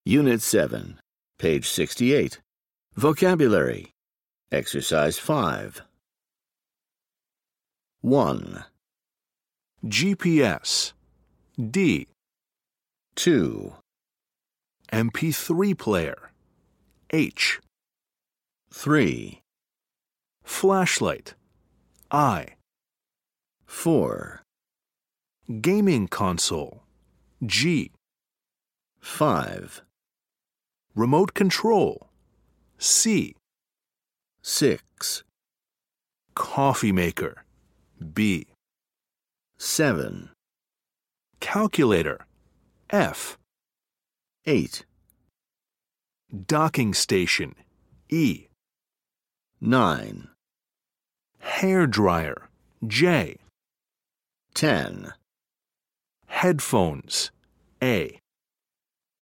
Unit 7, page 68. Vocabulary. Exercise 5. 1, GPS. D. 2, MP3 player. H. 3, Flashlight. I. 4, Gaming console. G. 5, Remote control. C. 6, Coffee maker. B. 7, Calculator. F. 8, Docking station. E. 9, Hair dryer. J. 10, Headphones. A.